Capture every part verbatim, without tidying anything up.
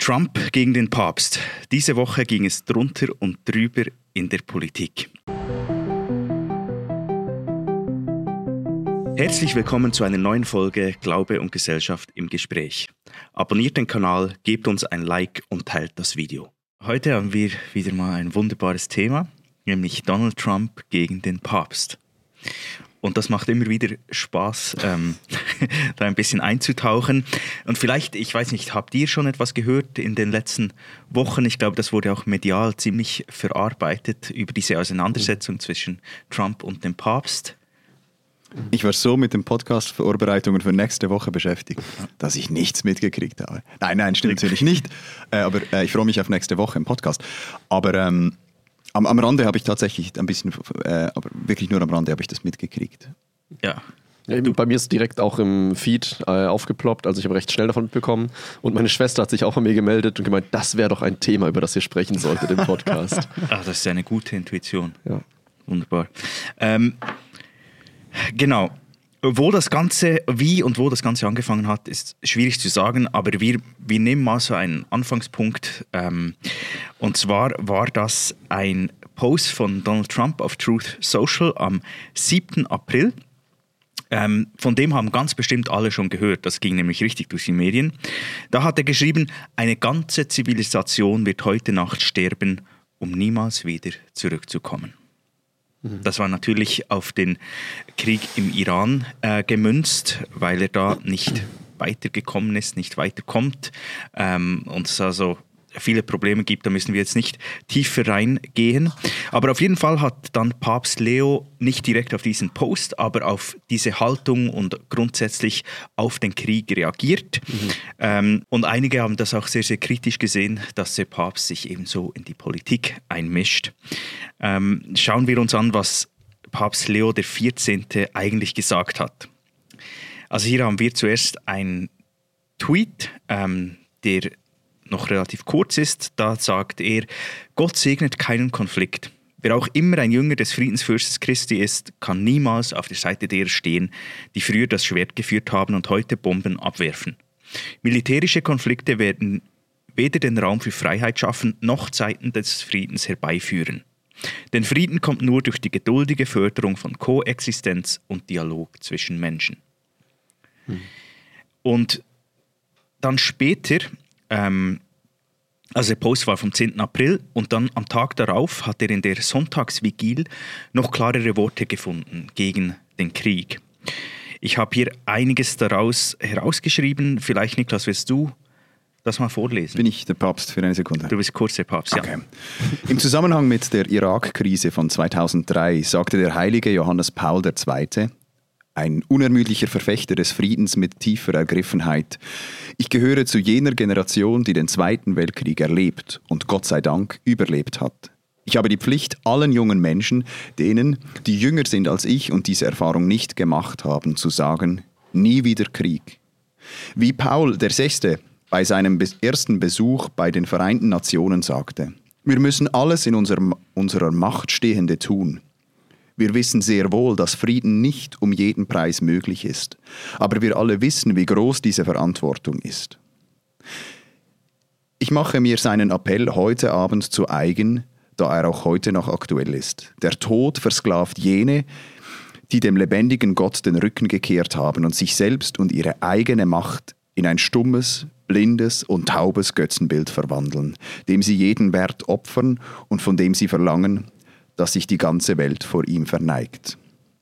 Trump gegen den Papst. Diese Woche ging es drunter und drüber in der Politik. Herzlich willkommen zu einer neuen Folge Glaube und Gesellschaft im Gespräch. Abonniert den Kanal, gebt uns ein Like und teilt das Video. Heute haben wir wieder mal ein wunderbares Thema, nämlich Donald Trump gegen den Papst. Und das macht immer wieder Spaß, ähm, da ein bisschen einzutauchen. Und vielleicht, ich weiß nicht, habt ihr schon etwas gehört in den letzten Wochen? Ich glaube, das wurde auch medial ziemlich verarbeitet über diese Auseinandersetzung zwischen Trump und dem Papst. Ich war so mit den Podcast-Vorbereitungen für nächste Woche beschäftigt, dass ich nichts mitgekriegt habe. Nein, nein, stimmt natürlich nicht. Äh, aber äh, ich freue mich auf nächste Woche im Podcast. Aber ähm, am, am Rande habe ich tatsächlich ein bisschen, äh, aber wirklich nur am Rande habe ich das mitgekriegt. Ja. Ja, bei mir ist direkt auch im Feed äh, aufgeploppt, also ich habe recht schnell davon mitbekommen. Und meine Schwester hat sich auch bei mir gemeldet und gemeint, das wäre doch ein Thema, über das ihr sprechen solltet im Podcast. Ach, das ist eine gute Intuition. Ja. Wunderbar. Ähm, genau. Wo das Ganze, wie und wo das Ganze angefangen hat, ist schwierig zu sagen, aber wir, wir nehmen mal so einen Anfangspunkt. Ähm, und zwar war das ein Post von Donald Trump auf Truth Social am siebten April. Ähm, von dem haben ganz bestimmt alle schon gehört, das ging nämlich richtig durch die Medien. Da hat er geschrieben, eine ganze Zivilisation wird heute Nacht sterben, um niemals wieder zurückzukommen. Das war natürlich auf den Krieg im Iran äh, gemünzt, weil er da nicht weitergekommen ist, nicht weiterkommt ähm, und es also viele Probleme gibt, da müssen wir jetzt nicht tiefer reingehen. Aber auf jeden Fall hat dann Papst Leo nicht direkt auf diesen Post, aber auf diese Haltung und grundsätzlich auf den Krieg reagiert. Mhm. Ähm, und einige haben das auch sehr, sehr kritisch gesehen, dass der Papst sich ebenso in die Politik einmischt. Ähm, schauen wir uns an, was Papst Leo der vierzehnte eigentlich gesagt hat. Also hier haben wir zuerst einen Tweet, ähm, der noch relativ kurz ist. Da sagt er, Gott segnet keinen Konflikt. Wer auch immer ein Jünger des Friedensfürstes Christi ist, kann niemals auf der Seite derer stehen, die früher das Schwert geführt haben und heute Bomben abwerfen. Militärische Konflikte werden weder den Raum für Freiheit schaffen, noch Zeiten des Friedens herbeiführen. Denn Frieden kommt nur durch die geduldige Förderung von Koexistenz und Dialog zwischen Menschen. Hm. Und dann später, ähm, also der Post war vom zehnten April und dann am Tag darauf hat er in der Sonntagsvigil noch klarere Worte gefunden gegen den Krieg. Ich habe hier einiges daraus herausgeschrieben. Vielleicht, Niklas, willst du das mal vorlesen? Bin ich der Papst für eine Sekunde? Du bist kurz der Papst, ja. Okay. Im Zusammenhang mit der Irak-Krise von zweitausenddrei sagte der heilige Johannes Paul der Zweite., ein unermüdlicher Verfechter des Friedens mit tiefer Ergriffenheit: Ich gehöre zu jener Generation, die den Zweiten Weltkrieg erlebt und Gott sei Dank überlebt hat. Ich habe die Pflicht, allen jungen Menschen, denen, die jünger sind als ich und diese Erfahrung nicht gemacht haben, zu sagen: Nie wieder Krieg. Wie Paul der Sechste bei seinem ersten Besuch bei den Vereinten Nationen sagte: Wir müssen alles in unserer, unserer Macht Stehende tun. Wir wissen sehr wohl, dass Frieden nicht um jeden Preis möglich ist. Aber wir alle wissen, wie groß diese Verantwortung ist. Ich mache mir seinen Appell heute Abend zu eigen, da er auch heute noch aktuell ist. Der Tod versklavt jene, die dem lebendigen Gott den Rücken gekehrt haben und sich selbst und ihre eigene Macht in ein stummes, blindes und taubes Götzenbild verwandeln, dem sie jeden Wert opfern und von dem sie verlangen, dass sich die ganze Welt vor ihm verneigt.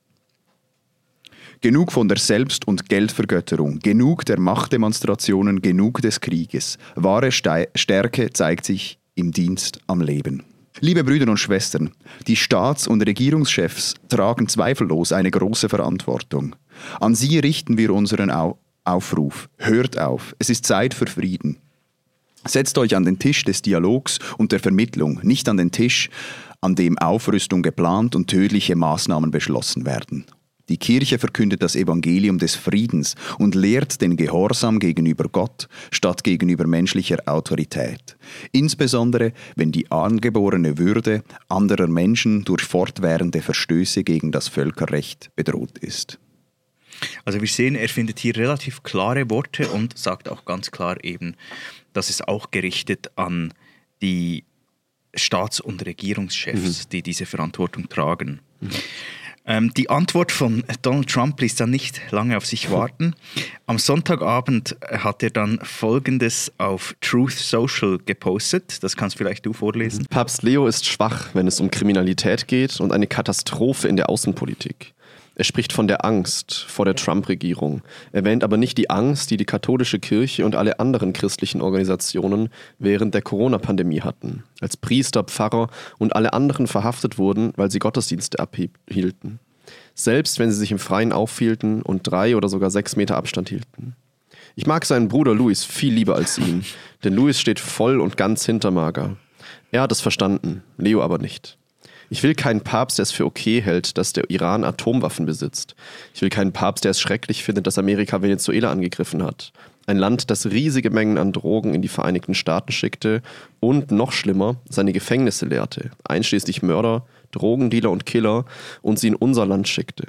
Genug von der Selbst- und Geldvergötterung, genug der Machtdemonstrationen, genug des Krieges. Wahre Stärke zeigt sich im Dienst am Leben. Liebe Brüder und Schwestern, die Staats- und Regierungschefs tragen zweifellos eine große Verantwortung. An sie richten wir unseren Aufruf. Hört auf, es ist Zeit für Frieden. Setzt euch an den Tisch des Dialogs und der Vermittlung, nicht an den Tisch, an dem Aufrüstung geplant und tödliche Maßnahmen beschlossen werden. Die Kirche verkündet das Evangelium des Friedens und lehrt den Gehorsam gegenüber Gott statt gegenüber menschlicher Autorität. Insbesondere, wenn die angeborene Würde anderer Menschen durch fortwährende Verstöße gegen das Völkerrecht bedroht ist. Also wir sehen, er findet hier relativ klare Worte und sagt auch ganz klar eben, dass es auch gerichtet an die Staats- und Regierungschefs, mhm. die diese Verantwortung tragen. Mhm. Ähm, die Antwort von Donald Trump ließ dann nicht lange auf sich warten. Am Sonntagabend hat er dann Folgendes auf Truth Social gepostet. Das kannst vielleicht du vorlesen. Papst Leo ist schwach, wenn es um Kriminalität geht und eine Katastrophe in der Außenpolitik. Er spricht von der Angst vor der Trump-Regierung, erwähnt aber nicht die Angst, die die katholische Kirche und alle anderen christlichen Organisationen während der Corona-Pandemie hatten, als Priester, Pfarrer und alle anderen verhaftet wurden, weil sie Gottesdienste abhielten. Selbst wenn sie sich im Freien aufhielten und drei oder sogar sechs Meter Abstand hielten. Ich mag seinen Bruder Louis viel lieber als ihn, denn Louis steht voll und ganz hinter Marga. Er hat es verstanden, Leo aber nicht. Ich will keinen Papst, der es für okay hält, dass der Iran Atomwaffen besitzt. Ich will keinen Papst, der es schrecklich findet, dass Amerika Venezuela angegriffen hat. Ein Land, das riesige Mengen an Drogen in die Vereinigten Staaten schickte und, noch schlimmer, seine Gefängnisse leerte, einschließlich Mörder, Drogendealer und Killer, und sie in unser Land schickte.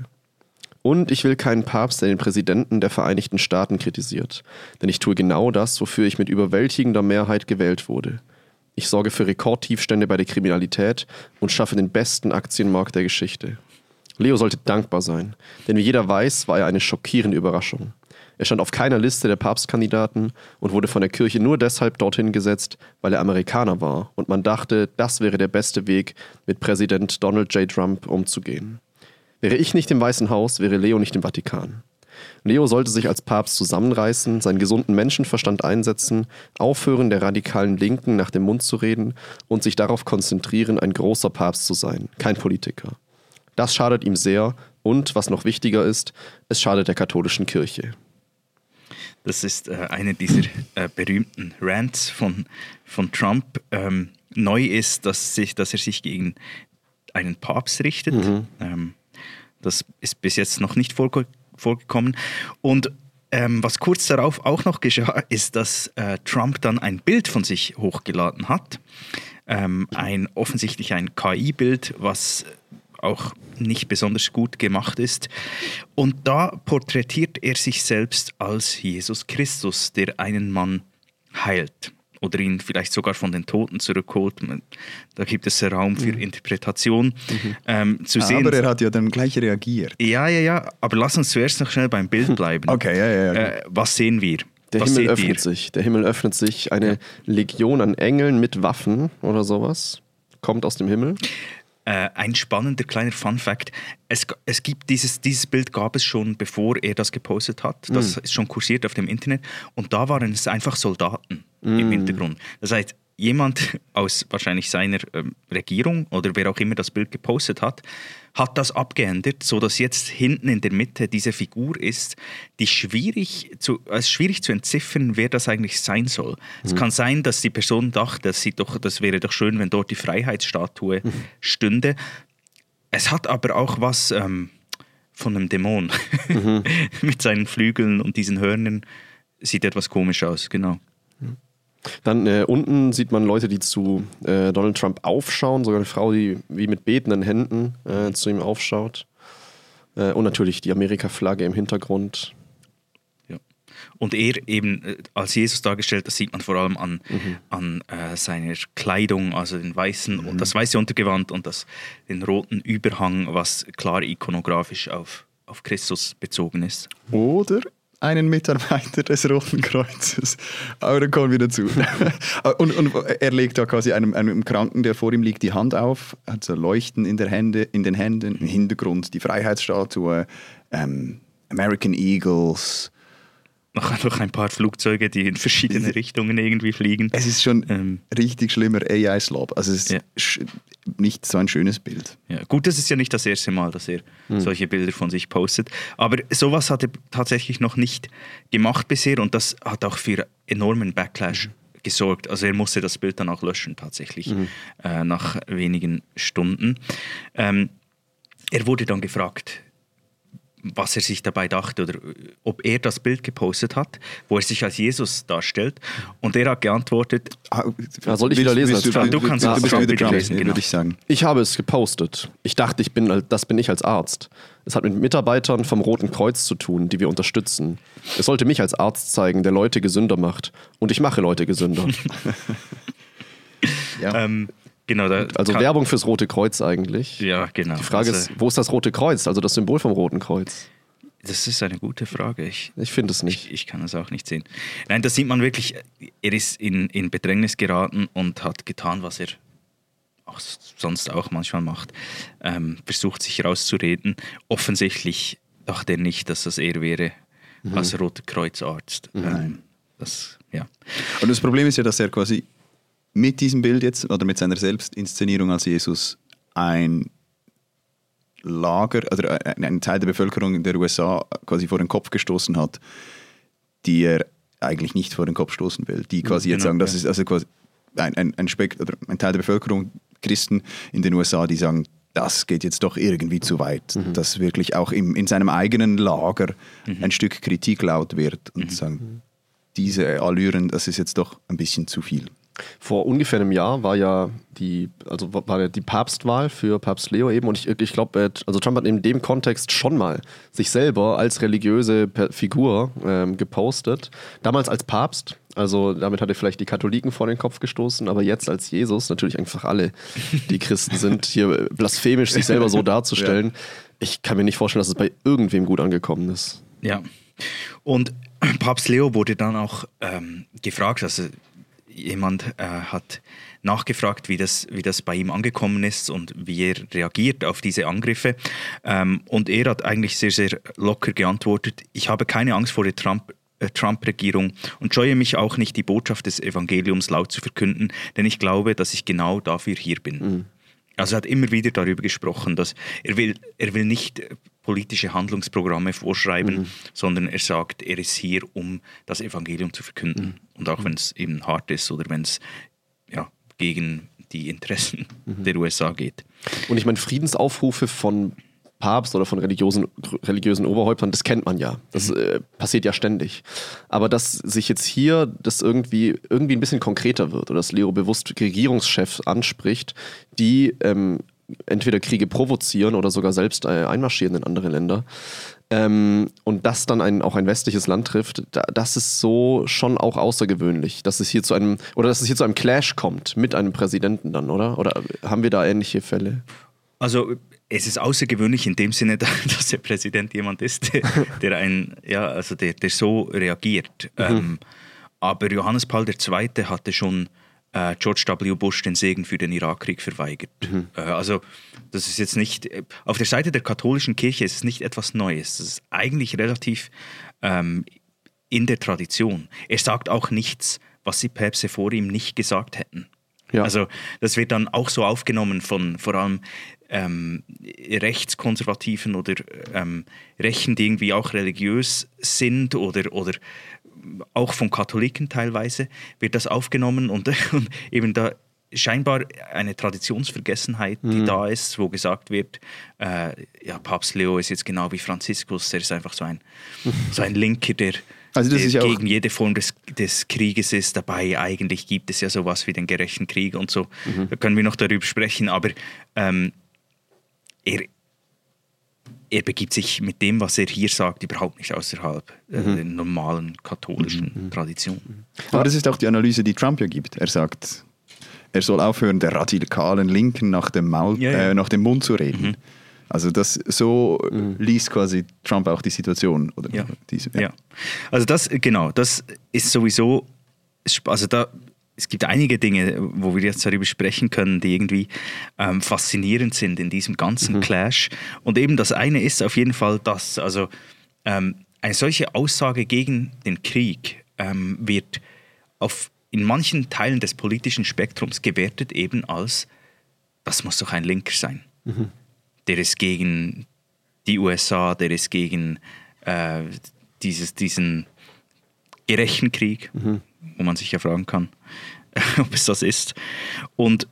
Und ich will keinen Papst, der den Präsidenten der Vereinigten Staaten kritisiert. Denn ich tue genau das, wofür ich mit überwältigender Mehrheit gewählt wurde. Ich sorge für Rekordtiefstände bei der Kriminalität und schaffe den besten Aktienmarkt der Geschichte. Leo sollte dankbar sein, denn wie jeder weiß, war er eine schockierende Überraschung. Er stand auf keiner Liste der Papstkandidaten und wurde von der Kirche nur deshalb dorthin gesetzt, weil er Amerikaner war und man dachte, das wäre der beste Weg, mit Präsident Donald J. Trump umzugehen. Wäre ich nicht im Weißen Haus, wäre Leo nicht im Vatikan. Leo sollte sich als Papst zusammenreißen, seinen gesunden Menschenverstand einsetzen, aufhören, der radikalen Linken nach dem Mund zu reden und sich darauf konzentrieren, ein großer Papst zu sein, kein Politiker. Das schadet ihm sehr und, was noch wichtiger ist, es schadet der katholischen Kirche. Das ist äh, einer dieser äh, berühmten Rants von, von Trump. Ähm, neu ist, dass, sich, dass er sich gegen einen Papst richtet. Mhm. Ähm, das ist bis jetzt noch nicht vorgekommen. vorgekommen. Und ähm, was kurz darauf auch noch geschah, ist, dass äh, Trump dann ein Bild von sich hochgeladen hat. Ähm, ein offensichtlich ein K I-Bild, was auch nicht besonders gut gemacht ist. Und da porträtiert er sich selbst als Jesus Christus, der einen Mann heilt. Oder ihn vielleicht sogar von den Toten zurückholt. Da gibt es Raum für Interpretation. Mhm. Ähm, zu sehen, aber er hat ja dann gleich reagiert. Ja, ja, ja. Aber lass uns zuerst noch schnell beim Bild bleiben. Okay, ja, ja. ja. Äh, was sehen wir? Der was Himmel öffnet ihr? sich. Der Himmel öffnet sich. Eine ja. Legion an Engeln mit Waffen oder sowas kommt aus dem Himmel. Äh, ein spannender kleiner Fun-Fact. Es, es gibt dieses, dieses Bild gab es schon, bevor er das gepostet hat. Das mm. ist schon kursiert auf dem Internet. Und da waren es einfach Soldaten mm. im Hintergrund. Das heißt, jemand aus wahrscheinlich seiner ähm, Regierung oder wer auch immer das Bild gepostet hat, hat das abgeändert, sodass jetzt hinten in der Mitte diese Figur ist, die schwierig zu, äh, schwierig zu entziffern, wer das eigentlich sein soll. Mhm. Es kann sein, dass die Person dachte, das, sieht doch, das wäre doch schön, wenn dort die Freiheitsstatue mhm. stünde. Es hat aber auch was ähm, von einem Dämon. Mhm. Mit seinen Flügeln und diesen Hörnern sieht etwas komisch aus, genau. Mhm. Dann äh, unten sieht man Leute, die zu äh, Donald Trump aufschauen, sogar eine Frau, die wie mit betenden Händen äh, zu ihm aufschaut. Äh, und natürlich die Amerika-Flagge im Hintergrund. Ja. Und er eben äh, als Jesus dargestellt, das sieht man vor allem an, mhm. an äh, seiner Kleidung, also den weißen mhm. und das weiße Untergewand und das, den roten Überhang, was klar ikonografisch auf, auf Christus bezogen ist. Oder einen Mitarbeiter des Roten Kreuzes. Aber dann kommen wir dazu. und, und er legt da quasi einem, einem Kranken, der vor ihm liegt, die Hand auf, hat so Leuchten in, der Hände, in den Händen, im Hintergrund die Freiheitsstatue, ähm, American Eagles. Noch, noch ein paar Flugzeuge, die in verschiedene Richtungen irgendwie fliegen. Es ist schon ähm, richtig schlimmer A I-Slob. Also es ist ja. sch- nicht so ein schönes Bild. Ja, gut, das ist ja nicht das erste Mal, dass er hm. solche Bilder von sich postet. Aber sowas hat er tatsächlich noch nicht gemacht bisher und das hat auch für enormen Backlash mhm. gesorgt. Also er musste das Bild dann auch löschen tatsächlich mhm. äh, nach wenigen Stunden. Ähm, er wurde dann gefragt, was er sich dabei dachte oder ob er das Bild gepostet hat, wo er sich als Jesus darstellt. Und er hat geantwortet... Ja, soll ich wieder lesen? Du, du kannst du, als du, Trump du, wieder du, lesen, genau. würde ich sagen. Ich habe es gepostet. Ich dachte, ich bin, das bin ich als Arzt. Es hat mit Mitarbeitern vom Roten Kreuz zu tun, die wir unterstützen. Es sollte mich als Arzt zeigen, der Leute gesünder macht. Und ich mache Leute gesünder. Ja. Ähm, genau, da Also kann, Werbung fürs Rote Kreuz eigentlich. Ja, genau. Die Frage also, ist, wo ist das Rote Kreuz? Also das Symbol vom Roten Kreuz. Das ist eine gute Frage. Ich, Ich finde es nicht. ich, ich kann es auch nicht sehen. Nein, da sieht man wirklich, er ist in, in Bedrängnis geraten und hat getan, was er auch sonst auch manchmal macht. Ähm, versucht sich rauszureden. Offensichtlich dachte er nicht, dass das er wäre mhm. als Roter Kreuzarzt. Mhm. Ähm, das, ja. Und das Problem ist ja, dass er quasi mit diesem Bild jetzt oder mit seiner Selbstinszenierung als Jesus ein Lager, also einen Teil der Bevölkerung in der U S A quasi vor den Kopf gestoßen hat, die er eigentlich nicht vor den Kopf stoßen will. Die quasi jetzt genau, sagen, das ja. ist also quasi ein, ein, ein, Spekt- oder ein Teil der Bevölkerung, Christen in den U S A, die sagen, das geht jetzt doch irgendwie zu weit, mhm. dass wirklich auch im, in seinem eigenen Lager mhm. ein Stück Kritik laut wird und mhm. sagen, diese Allüren, das ist jetzt doch ein bisschen zu viel. Vor ungefähr einem Jahr war ja die, also war ja die Papstwahl für Papst Leo eben und ich, ich glaube, also Trump hat in dem Kontext schon mal sich selber als religiöse Figur ähm, gepostet. Damals als Papst, also damit hat er vielleicht die Katholiken vor den Kopf gestoßen, aber jetzt als Jesus, natürlich einfach alle, die Christen sind, hier blasphemisch sich selber so darzustellen. Ja. Ich kann mir nicht vorstellen, dass es bei irgendwem gut angekommen ist. Ja, und Papst Leo wurde dann auch ähm, gefragt, also jemand äh, hat nachgefragt, wie das, wie das bei ihm angekommen ist und wie er reagiert auf diese Angriffe. Ähm, und er hat eigentlich sehr, sehr locker geantwortet, ich habe keine Angst vor der Trump, äh, Trump-Regierung und scheue mich auch nicht, die Botschaft des Evangeliums laut zu verkünden, denn ich glaube, dass ich genau dafür hier bin. Mhm. Also er hat immer wieder darüber gesprochen, dass er will, er will nicht politische Handlungsprogramme vorschreiben, mhm. sondern er sagt, er ist hier, um das Evangelium zu verkünden. Mhm. Und auch wenn es eben hart ist oder wenn es ja, gegen die Interessen mhm. der U S A geht. Und ich meine, Friedensaufrufe von Papst oder von religiösen, religiösen Oberhäuptern, das kennt man ja. Das mhm. äh, passiert ja ständig. Aber dass sich jetzt hier das irgendwie, irgendwie ein bisschen konkreter wird oder dass Leo bewusst Regierungschefs anspricht, die ähm, entweder Kriege provozieren oder sogar selbst äh, einmarschieren in andere Länder. Ähm, und das dann ein, auch ein westliches Land trifft, da, das ist so schon auch außergewöhnlich, dass es hier zu einem, oder dass es hier zu einem Clash kommt mit einem Präsidenten dann, oder? Oder haben wir da ähnliche Fälle? Also es ist außergewöhnlich in dem Sinne, dass der Präsident jemand ist, der, der, ein, ja, also der, der so reagiert. Mhm. Ähm, aber Johannes Paul der Zweite hatte schon äh, George W. Bush den Segen für den Irakkrieg verweigert. Mhm. Äh, also das ist jetzt nicht, auf der Seite der katholischen Kirche ist es nicht etwas Neues. Das ist eigentlich relativ ähm, in der Tradition. Er sagt auch nichts, was die Päpste vor ihm nicht gesagt hätten. Ja. Also das wird dann auch so aufgenommen von vor allem ähm, Rechtskonservativen oder ähm, Rechten, die irgendwie auch religiös sind oder, oder auch von Katholiken teilweise, wird das aufgenommen und, und eben da scheinbar eine Traditionsvergessenheit, die mhm. da ist, wo gesagt wird, äh, ja, Papst Leo ist jetzt genau wie Franziskus, der ist einfach so ein, so ein Linker, der Also das der ist ja gegen jede Form des, des Krieges ist. Dabei eigentlich gibt es ja sowas wie den gerechten Krieg und so. Mhm. Da können wir noch darüber sprechen, aber ähm, er, er begibt sich mit dem, was er hier sagt, überhaupt nicht außerhalb äh, mhm. der normalen katholischen mhm. Tradition. Aber das ist auch die Analyse, die Trump ja gibt. Er sagt, er soll aufhören, der radikalen Linken nach dem, Maul, ja, ja. Äh, nach dem Mund zu reden. Mhm. Also das, so mhm. liest quasi Trump auch die Situation. Oder ja. Diese, ja. ja, also das, genau, das ist sowieso, also da, es gibt einige Dinge, wo wir jetzt darüber sprechen können, die irgendwie ähm, faszinierend sind in diesem ganzen mhm. Clash. Und eben das eine ist auf jeden Fall das, also ähm, eine solche Aussage gegen den Krieg ähm, wird auf, in manchen Teilen des politischen Spektrums gewertet eben als, das muss doch ein Linker sein. Mhm. Der ist gegen die U S A, der ist gegen äh, dieses, diesen gerechten Krieg, mhm. wo man sich ja fragen kann, ob es das ist. Und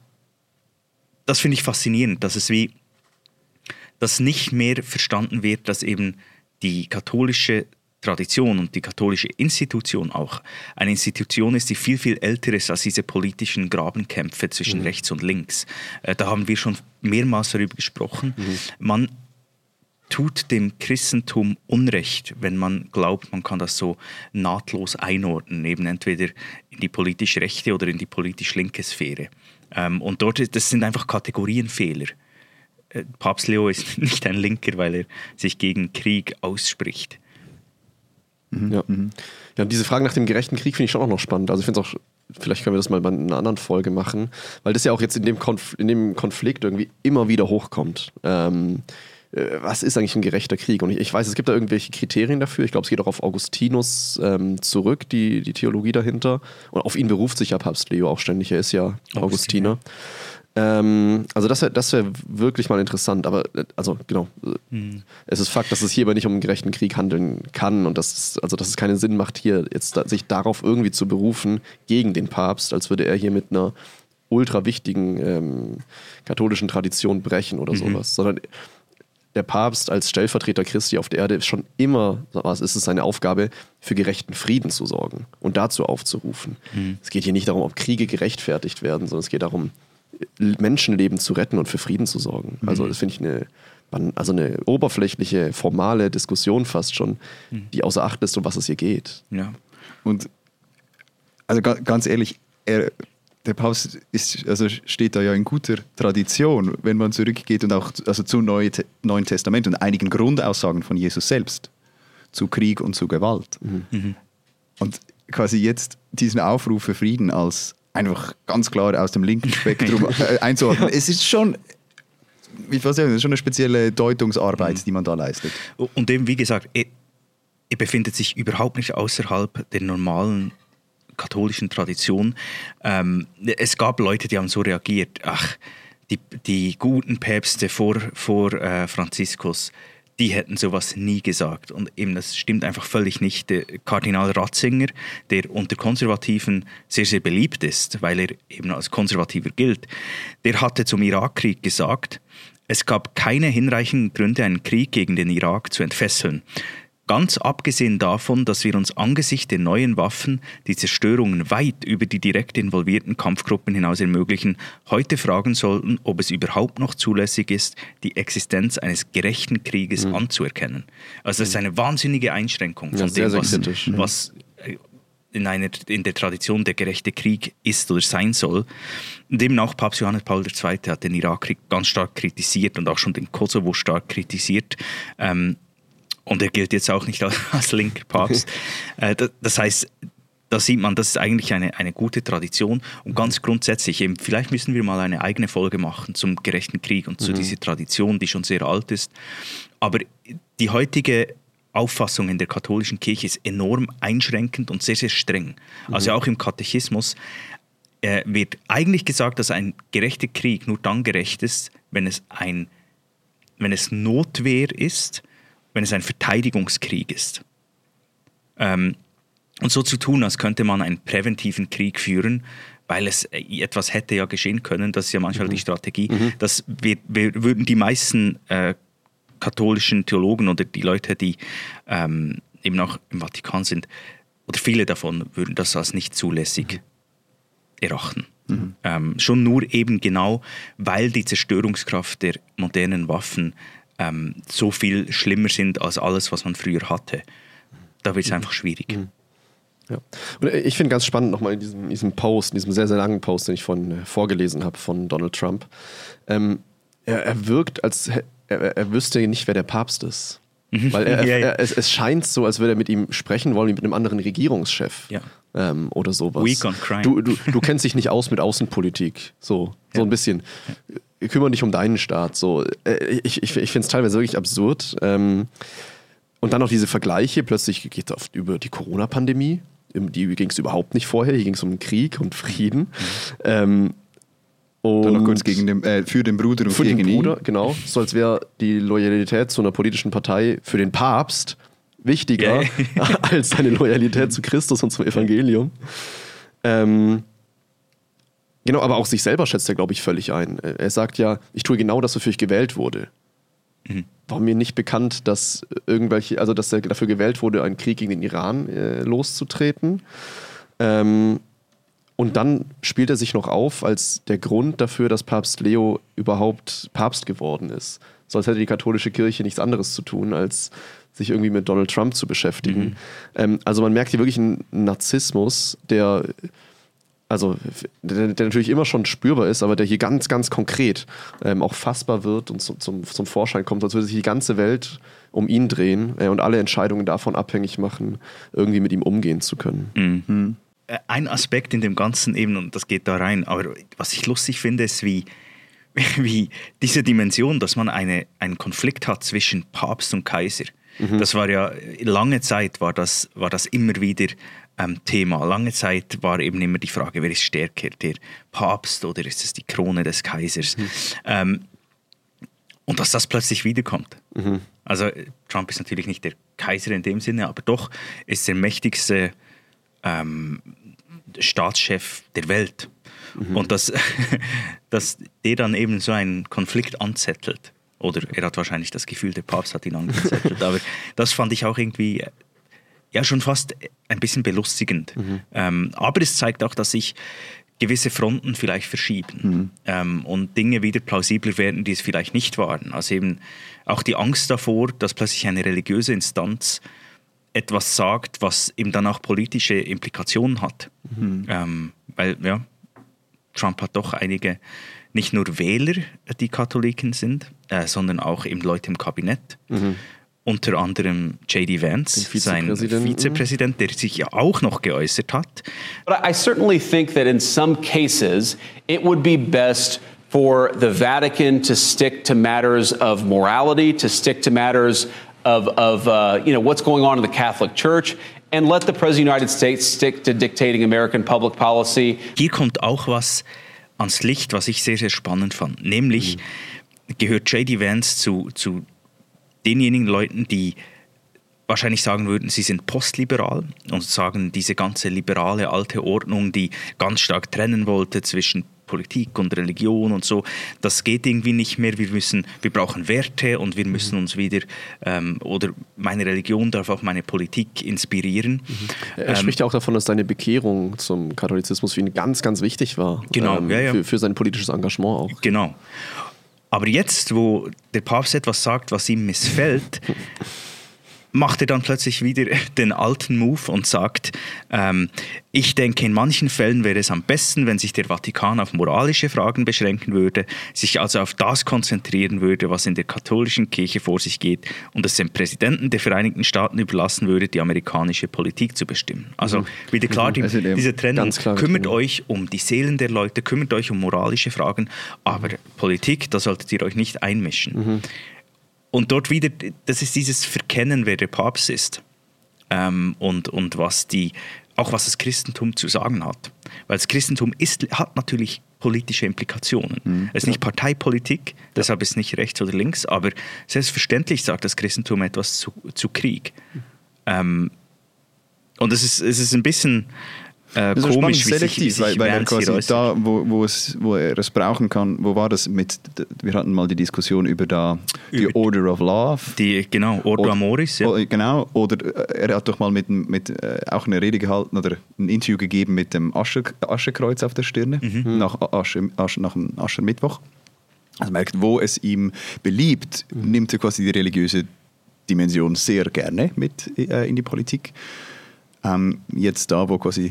das finde ich faszinierend, dass es wie, dass nicht mehr verstanden wird, dass eben die katholische Tradition und die katholische Institution auch eine Institution ist, die viel, viel älter ist als diese politischen Grabenkämpfe zwischen mhm. rechts und links. Äh, da haben wir schon mehrmals darüber gesprochen. Mhm. Man tut dem Christentum Unrecht, wenn man glaubt, man kann das so nahtlos einordnen, eben entweder in die politisch rechte oder in die politisch linke Sphäre. Ähm, und dort, das sind einfach Kategorienfehler. Äh, Papst Leo ist nicht ein Linker, weil er sich gegen Krieg ausspricht. Ja. ja, diese Frage nach dem gerechten Krieg finde ich schon auch noch spannend. Also ich finde es auch, vielleicht können wir das mal bei einer anderen Folge machen, weil das ja auch jetzt in dem, Konf- in dem Konflikt irgendwie immer wieder hochkommt. Ähm, äh, was ist eigentlich ein gerechter Krieg? Und ich, ich weiß, es gibt da irgendwelche Kriterien dafür. Ich glaube, es geht auch auf Augustinus ähm, zurück, die, die Theologie dahinter. Und auf ihn beruft sich ja Papst Leo auch ständig. Er ist ja Augustiner. Ähm, also das wäre das wär wirklich mal interessant, aber also genau, hm. es ist Fakt, dass es hierbei nicht um einen gerechten Krieg handeln kann und dass es, also, dass es keinen Sinn macht, hier jetzt da, sich darauf irgendwie zu berufen gegen den Papst, als würde er hier mit einer ultra wichtigen ähm, katholischen Tradition brechen oder mhm. sowas, sondern der Papst als Stellvertreter Christi auf der Erde ist schon immer, was ist es seine Aufgabe, für gerechten Frieden zu sorgen und dazu aufzurufen. Mhm. Es geht hier nicht darum, ob Kriege gerechtfertigt werden, sondern es geht darum, Menschenleben zu retten und für Frieden zu sorgen. Mhm. Also das finde ich eine, also eine oberflächliche, formale Diskussion fast schon, mhm. die außer Acht lässt, um was es hier geht. Ja. Und also ganz ehrlich, er, der Papst ist, also steht da ja in guter Tradition, wenn man zurückgeht und auch also zum Neue, Neuen Testament und einigen Grundaussagen von Jesus selbst zu Krieg und zu Gewalt. Mhm. Mhm. Und quasi jetzt diesen Aufruf für Frieden als einfach ganz klar aus dem linken Spektrum äh, einzuordnen. Es ist schon, ich weiß nicht, es ist schon eine spezielle Deutungsarbeit, mhm. die man da leistet. Und eben, wie gesagt, er, er befindet sich überhaupt nicht außerhalb der normalen katholischen Tradition. Ähm, es gab Leute, die haben so reagiert, ach, die, die guten Päpste vor, vor äh, Franziskus, die hätten sowas nie gesagt. Und eben, das stimmt einfach völlig nicht. Der Kardinal Ratzinger, der unter Konservativen sehr, sehr beliebt ist, weil er eben als Konservativer gilt, der hatte zum Irakkrieg gesagt, es gab keine hinreichenden Gründe, einen Krieg gegen den Irak zu entfesseln. Ganz abgesehen davon, dass wir uns angesichts der neuen Waffen die Zerstörungen weit über die direkt involvierten Kampfgruppen hinaus ermöglichen, heute fragen sollten, ob es überhaupt noch zulässig ist, die Existenz eines gerechten Krieges mhm. anzuerkennen. Also das ist eine wahnsinnige Einschränkung von ja, sehr, dem, sehr was, was in, einer, in der Tradition der gerechte Krieg ist oder sein soll. Und eben auch Papst Johannes Paul der Zweite hat den Irakkrieg ganz stark kritisiert und auch schon den Kosovo stark kritisiert. Ähm, Und er gilt jetzt auch nicht als, als linker Papst. Äh, das heißt, da sieht man, das ist eigentlich eine, eine gute Tradition. Und ganz grundsätzlich, eben, vielleicht müssen wir mal eine eigene Folge machen zum gerechten Krieg und zu mhm. dieser Tradition, die schon sehr alt ist. Aber die heutige Auffassung in der katholischen Kirche ist enorm einschränkend und sehr, sehr streng. Mhm. Also auch im Katechismus äh, wird eigentlich gesagt, dass ein gerechter Krieg nur dann gerecht ist, wenn es, ein, wenn es Notwehr ist, wenn es ein Verteidigungskrieg ist. Ähm, und so zu tun, als könnte man einen präventiven Krieg führen, weil es etwas hätte ja geschehen können, das ist ja manchmal mhm. die Strategie, mhm. das wir, wir würden die meisten äh, katholischen Theologen oder die Leute, die ähm, eben auch im Vatikan sind, oder viele davon würden das als nicht zulässig mhm. erachten. Mhm. Ähm, schon nur eben genau, weil die Zerstörungskraft der modernen Waffen Ähm, so viel schlimmer sind als alles, was man früher hatte. Da wird es einfach schwierig. Mhm. Ja. Und ich finde ganz spannend nochmal in diesem, diesem Post, in diesem sehr, sehr langen Post, den ich von, äh, vorgelesen habe von Donald Trump. Ähm, er, er wirkt, als er, er wüsste nicht, wer der Papst ist. Mhm. Weil er, ja, ja. Er, es, es scheint so, als würde er mit ihm sprechen wollen, wie mit einem anderen Regierungschef. Ja. Ähm, oder sowas. Weak on crime. Du, du, du kennst dich nicht aus mit Außenpolitik. So, ja. so ein bisschen. Ja. Kümmere dich um deinen Staat. So. Ich, ich, ich finde es teilweise wirklich absurd. Ähm, und dann noch diese Vergleiche. Plötzlich geht es oft über die Corona-Pandemie. Die ging es überhaupt nicht vorher. Hier ging es um Krieg und Frieden. Mhm. Ähm, und dann noch kurz gegen den, äh, für den Bruder und für gegen den Bruder, ihn. Genau. So als wäre die Loyalität zu einer politischen Partei für den Papst wichtiger yeah. als seine Loyalität zu Christus und zum Evangelium. Ähm, genau, aber auch sich selber schätzt er, glaube ich, völlig ein. Er sagt ja, ich tue genau das, wofür ich gewählt wurde. Mhm. War mir nicht bekannt, dass irgendwelche, also dass er dafür gewählt wurde, einen Krieg gegen den Iran äh, loszutreten. Ähm, und dann spielt er sich noch auf als der Grund dafür, dass Papst Leo überhaupt Papst geworden ist. So als hätte die katholische Kirche nichts anderes zu tun, als sich irgendwie mit Donald Trump zu beschäftigen. Mhm. Ähm, also man merkt hier wirklich einen Narzissmus, der Also der, der natürlich immer schon spürbar ist, aber der hier ganz, ganz konkret ähm, auch fassbar wird und zum, zum, zum Vorschein kommt, als würde sich die ganze Welt um ihn drehen äh, und alle Entscheidungen davon abhängig machen, irgendwie mit ihm umgehen zu können. Mhm. Ein Aspekt in dem Ganzen eben, und das geht da rein, aber was ich lustig finde, ist, wie, wie diese Dimension, dass man eine, einen Konflikt hat zwischen Papst und Kaiser. Mhm. Das war ja, lange Zeit war das, war das immer wieder Ähm, Thema. Lange Zeit war eben immer die Frage, wer ist stärker, der Papst oder ist es die Krone des Kaisers? Mhm. Ähm, und dass das plötzlich wiederkommt. Mhm. Also Trump ist natürlich nicht der Kaiser in dem Sinne, aber doch ist der mächtigste ähm, Staatschef der Welt. Mhm. Und dass, dass der dann eben so einen Konflikt anzettelt. Oder er hat wahrscheinlich das Gefühl, der Papst hat ihn angezettelt. Aber das fand ich auch irgendwie ja schon fast ein bisschen belustigend. Mhm. Ähm, aber es zeigt auch, dass sich gewisse Fronten vielleicht verschieben mhm. ähm, und Dinge wieder plausibler werden, die es vielleicht nicht waren. Also eben auch die Angst davor, dass plötzlich eine religiöse Instanz etwas sagt, was eben dann auch politische Implikationen hat. Mhm. Ähm, weil ja, Trump hat doch einige, nicht nur Wähler, die Katholiken sind, äh, sondern auch eben Leute im Kabinett. Mhm. Unter anderem J D Vance, sein Vizepräsident, der sich ja auch noch geäußert hat. But I certainly think that in some cases it would be best for the Vatican to stick to matters of morality, to stick to matters of, of uh, you know, what's going on in the Catholic Church, and let the President of the United States stick to dictating American public policy. Hier kommt auch was ans Licht, was ich sehr, sehr spannend fand. Nämlich mhm. gehört J D Vance zu, zu denjenigen Leuten, die wahrscheinlich sagen würden, sie sind postliberal und sagen, diese ganze liberale alte Ordnung, die ganz stark trennen wollte zwischen Politik und Religion und so, das geht irgendwie nicht mehr. Wir müssen, wir brauchen Werte und wir müssen uns wieder, ähm, oder meine Religion darf auch meine Politik inspirieren. Mhm. Er ähm, spricht ja auch davon, dass seine Bekehrung zum Katholizismus für ihn ganz, ganz wichtig war. Genau, ähm, ja, ja. Für, für sein politisches Engagement auch. Genau. Aber jetzt, wo der Papst etwas sagt, was ihm missfällt, macht er dann plötzlich wieder den alten Move und sagt, ähm, ich denke, in manchen Fällen wäre es am besten, wenn sich der Vatikan auf moralische Fragen beschränken würde, sich also auf das konzentrieren würde, was in der katholischen Kirche vor sich geht und es dem Präsidenten der Vereinigten Staaten überlassen würde, die amerikanische Politik zu bestimmen. Also mhm. wieder klar, die, also diese Trennung, klar, kümmert klar. euch um die Seelen der Leute, kümmert euch um moralische Fragen, aber mhm. Politik, da solltet ihr euch nicht einmischen. Mhm. Und dort wieder, das ist dieses Verkennen, wer der Papst ist ähm, und, und was die, auch was das Christentum zu sagen hat. Weil das Christentum ist, hat natürlich politische Implikationen. Mhm, es ist ja. nicht Parteipolitik, ja. deshalb ist es nicht rechts oder links, aber selbstverständlich sagt das Christentum etwas zu, zu Krieg. Mhm. Ähm, und es ist, es ist ein bisschen äh, komisch, wie selektiv, sich, wie sich weil, weil er quasi da, wo, wo, es, wo er es brauchen kann, wo war das mit, wir hatten mal die Diskussion über da die über Order of Love. Die, genau, Ordo Amoris. Ja. Genau, oder er hat doch mal mit, mit äh, auch eine Rede gehalten oder ein Interview gegeben mit dem Asche, Aschekreuz auf der Stirne, mhm. nach, Asche, Asche, nach dem Aschermittwoch. Also merkt, wo es ihm beliebt, mhm. nimmt er quasi die religiöse Dimension sehr gerne mit äh, in die Politik. Ähm, jetzt da, wo quasi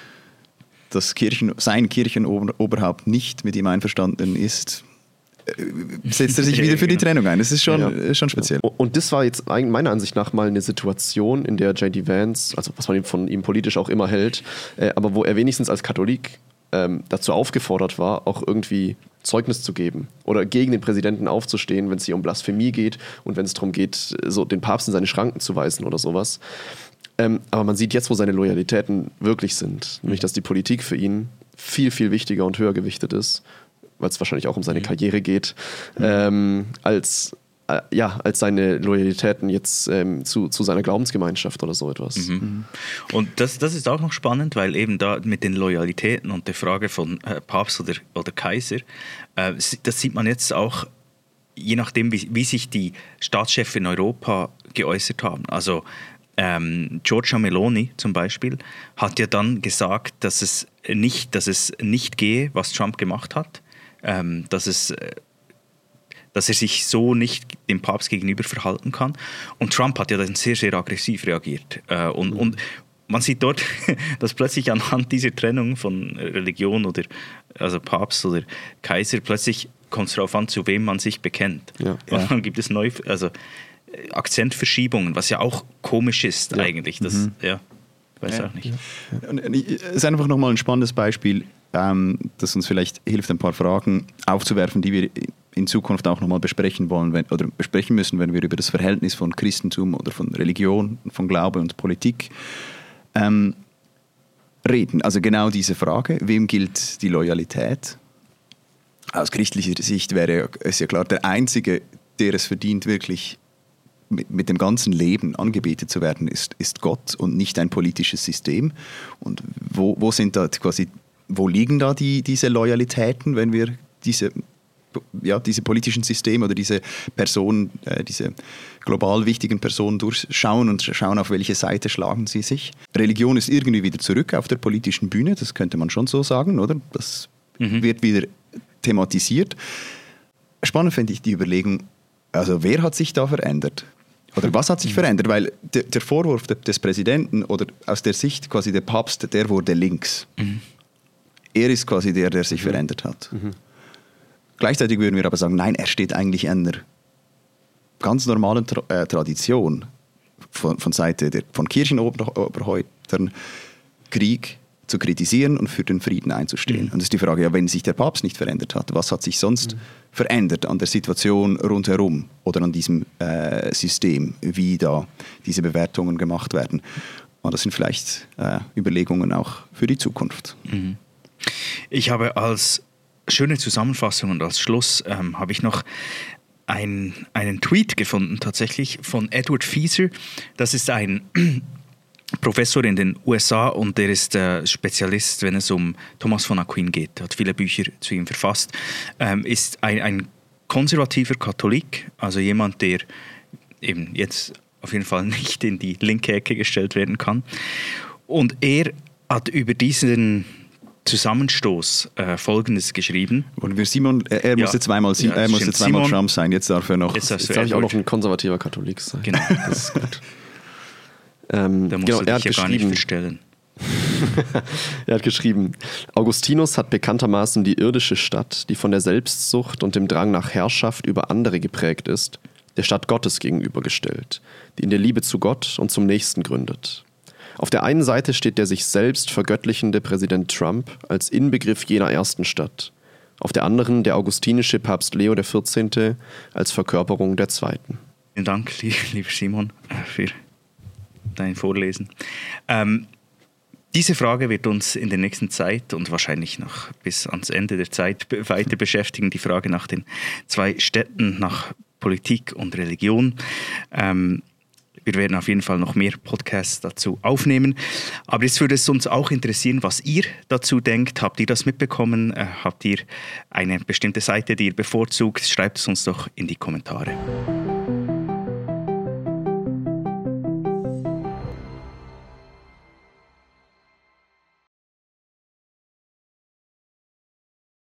das Kirchen, sein Kirchenoberhaupt nicht mit ihm einverstanden ist, setzt er sich wieder für die Trennung ein. Das ist schon, ja. schon speziell. Und das war jetzt meiner Ansicht nach mal eine Situation, in der J D Vance, also was man von ihm politisch auch immer hält, äh, aber wo er wenigstens als Katholik ähm, dazu aufgefordert war, auch irgendwie Zeugnis zu geben oder gegen den Präsidenten aufzustehen, wenn es hier um Blasphemie geht und wenn es darum geht, so den Papst in seine Schranken zu weisen oder sowas. Ähm, aber man sieht jetzt, wo seine Loyalitäten wirklich sind. Nämlich, dass die Politik für ihn viel, viel wichtiger und höher gewichtet ist, weil es wahrscheinlich auch um seine Karriere geht, ähm, als, äh, ja, als seine Loyalitäten jetzt ähm, zu, zu seiner Glaubensgemeinschaft oder so etwas. Mhm. Und das, das ist auch noch spannend, weil eben da mit den Loyalitäten und der Frage von äh, Papst oder, oder Kaiser, äh, das sieht man jetzt auch je nachdem, wie, wie sich die Staatschefs in Europa geäußert haben. Also ähm, Giorgia Meloni zum Beispiel hat ja dann gesagt, dass es nicht, dass es nicht gehe, was Trump gemacht hat, ähm, dass es dass er sich so nicht dem Papst gegenüber verhalten kann. Und Trump hat ja dann sehr, sehr aggressiv reagiert. Äh, und, mhm. und man sieht dort, dass plötzlich anhand dieser Trennung von Religion oder also Papst oder Kaiser, plötzlich kommt es darauf an, zu wem man sich bekennt. Ja. Und dann gibt es neu, also Akzentverschiebungen, was ja auch komisch ist ja. eigentlich. Das, mhm. ja, weiß ja. auch nicht. Es ist einfach nochmal ein spannendes Beispiel, ähm, das uns vielleicht hilft, ein paar Fragen aufzuwerfen, die wir in Zukunft auch nochmal besprechen wollen wenn, oder besprechen müssen, wenn wir über das Verhältnis von Christentum oder von Religion, von Glaube und Politik ähm, reden. Also genau diese Frage, wem gilt die Loyalität? Aus christlicher Sicht wäre es ja klar, der Einzige, der es verdient, wirklich mit, mit dem ganzen Leben angebetet zu werden, ist, ist Gott und nicht ein politisches System. Und wo, wo sind da quasi, wo liegen da die, diese Loyalitäten, wenn wir diese ja, diese politischen Systeme oder diese Personen, äh, diese global wichtigen Personen durchschauen und schauen, auf welche Seite schlagen sie sich. Religion ist irgendwie wieder zurück auf der politischen Bühne, das könnte man schon so sagen, oder? Das mhm. wird wieder thematisiert. Spannend finde ich die Überlegung, also wer hat sich da verändert? Oder was hat sich mhm. verändert? Weil der, der Vorwurf des Präsidenten oder aus der Sicht quasi der Papst, der wurde links. Mhm. Er ist quasi der, der sich mhm. verändert hat. Mhm. Gleichzeitig würden wir aber sagen, nein, er steht eigentlich einer ganz normalen Tra- äh, Tradition von, von Seite der, von Kirchenoberhäuptern, Krieg zu kritisieren und für den Frieden einzustehen. Mhm. Und das ist die Frage, ja, wenn sich der Papst nicht verändert hat, was hat sich sonst mhm. verändert an der Situation rundherum oder an diesem äh, System, wie da diese Bewertungen gemacht werden? Und das sind vielleicht äh, Überlegungen auch für die Zukunft. Mhm. Ich habe als schöne Zusammenfassung und als Schluss ähm, habe ich noch ein, einen Tweet gefunden, tatsächlich von Edward Feser. Das ist ein Professor in den U S A und der ist äh, Spezialist, wenn es um Thomas von Aquin geht, hat viele Bücher zu ihm verfasst, ähm, ist ein, ein konservativer Katholik, also jemand, der eben jetzt auf jeden Fall nicht in die linke Ecke gestellt werden kann. Und er hat über diesen Zusammenstoß äh, Folgendes geschrieben. Und wir Simon, er, er musste ja, zweimal, ja, er musste zweimal Trump sein, jetzt darf er noch. Jetzt, jetzt darf ich auch noch ein konservativer Katholik sein. Genau. Das ist gut. ähm, da musst genau, du dich ja gar nicht verstellen. Er hat geschrieben, Augustinus hat bekanntermaßen die irdische Stadt, die von der Selbstsucht und dem Drang nach Herrschaft über andere geprägt ist, der Stadt Gottes gegenübergestellt, die in der Liebe zu Gott und zum Nächsten gründet. Auf der einen Seite steht der sich selbst vergöttlichende Präsident Trump als Inbegriff jener ersten Stadt. Auf der anderen der augustinische Papst Leo der vierzehnte als Verkörperung der zweiten. Vielen Dank, lieber Simon, für dein Vorlesen. Ähm, diese Frage wird uns in der nächsten Zeit und wahrscheinlich noch bis ans Ende der Zeit weiter beschäftigen. Die Frage nach den zwei Städten, nach Politik und Religion. Ähm, Wir werden auf jeden Fall noch mehr Podcasts dazu aufnehmen. Aber jetzt würde es uns auch interessieren, was ihr dazu denkt. Habt ihr das mitbekommen? Äh, habt ihr eine bestimmte Seite, die ihr bevorzugt? Schreibt es uns doch in die Kommentare.